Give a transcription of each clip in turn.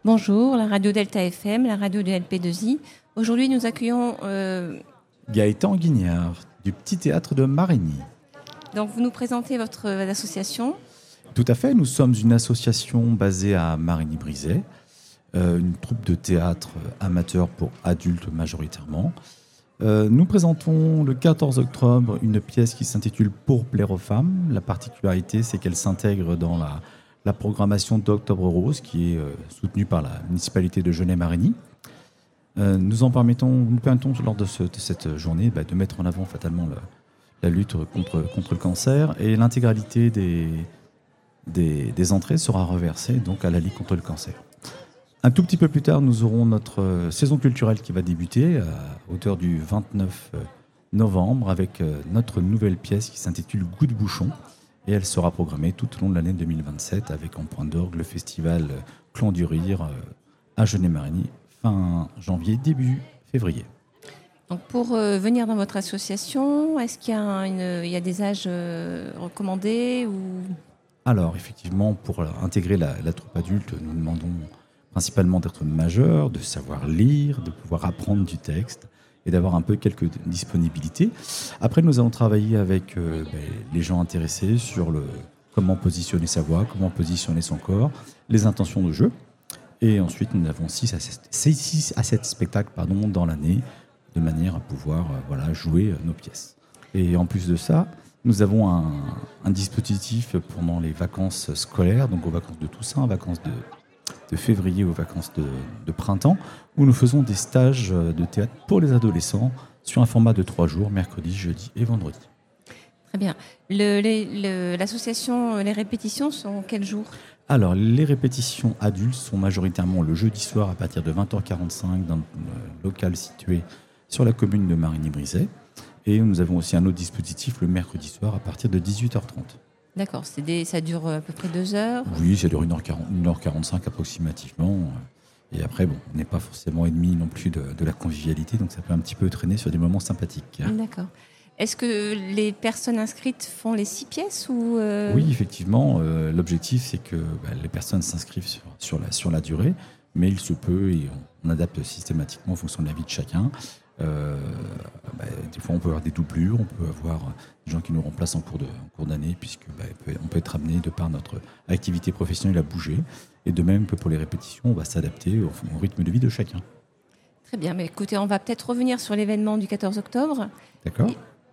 Bonjour, la radio Delta FM, la radio de LP2I. Aujourd'hui, nous accueillons Gaëtan Guignard, du Petit Théâtre de Marigny. Donc, vous nous présentez votre association. Tout à fait, nous sommes une association basée à Marigny-Brizay, une troupe de théâtre amateur pour adultes majoritairement. Nous présentons le 14 octobre une pièce qui s'intitule Pour plaire aux femmes. La particularité, c'est qu'elle s'intègre dans la programmation d'Octobre Rose, qui est soutenue par la municipalité de Genève-Marigny. Nous permettons lors de cette journée de mettre en avant fatalement la lutte contre le cancer, et l'intégralité des entrées sera reversée donc à la Ligue contre le cancer. Un tout petit peu plus tard, nous aurons notre saison culturelle qui va débuter à hauteur du 29 novembre avec notre nouvelle pièce qui s'intitule Goût de bouchon, et elle sera programmée tout au long de l'année 2027 avec en point d'orgue le festival Clan du Rire à Genève-Marigny fin janvier, début février. Donc pour venir dans votre association, est-ce qu'il y a des âges recommandés ou... Alors effectivement, pour intégrer la troupe adulte, nous demandons principalement d'être majeur, de savoir lire, de pouvoir apprendre du texte et d'avoir un peu quelques disponibilités. Après, nous allons travailler avec les gens intéressés sur comment positionner sa voix, comment positionner son corps, les intentions de jeu. Et ensuite, nous avons 6 à 7 spectacles dans l'année, de manière à pouvoir jouer nos pièces. Et en plus de ça, nous avons un dispositif pendant les vacances scolaires, donc aux vacances de Toussaint, aux vacances de février, aux vacances de printemps, où nous faisons des stages de théâtre pour les adolescents sur un format de 3 jours, mercredi, jeudi et vendredi. Très bien. L'association, les répétitions sont quel jour ? Alors, les répétitions adultes sont majoritairement le jeudi soir à partir de 20h45 dans le local situé sur la commune de Marigny-Brizay. Et nous avons aussi un autre dispositif le mercredi soir à partir de 18h30. D'accord, ça dure à peu près 2 heures ? Oui, ça dure 1h45 approximativement. Et après, on n'est pas forcément ennemi non plus de la convivialité, donc ça peut un petit peu traîner sur des moments sympathiques. D'accord. Est-ce que les personnes inscrites font les 6 pièces ou Oui, effectivement. L'objectif, c'est que les personnes s'inscrivent sur la durée, mais il se peut, et on adapte systématiquement en fonction de la vie de chacun. Des fois, on peut avoir des doublures, on peut avoir des gens qui nous remplacent en cours d'année, puisque on peut être amené, de par notre activité professionnelle, à bouger. Et de même que pour les répétitions, on va s'adapter au rythme de vie de chacun. Très bien, mais écoutez, on va peut-être revenir sur l'événement du 14 octobre. D'accord.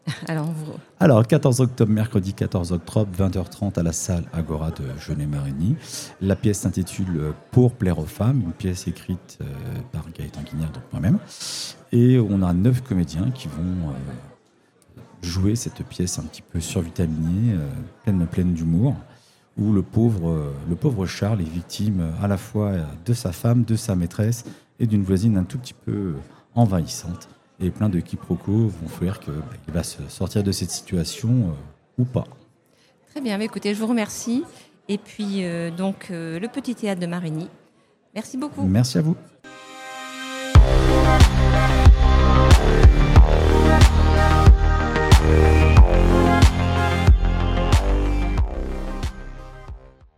Alors, 14 octobre, mercredi 14 octobre, 20h30 à la salle Agora de Genève-Marigny. La pièce s'intitule Pour plaire aux femmes, une pièce écrite par Gaëtan Guignard, donc moi-même. Et on a 9 comédiens qui vont jouer cette pièce un petit peu survitaminée, pleine d'humour, où le pauvre Charles est victime à la fois de sa femme, de sa maîtresse et d'une voisine un tout petit peu envahissante. Et plein de quiproquos vont faire qu'il va se sortir de cette situation ou pas. Très bien, écoutez, je vous remercie. Et puis, le Petit Théâtre de Marigny. Merci beaucoup. Merci à vous.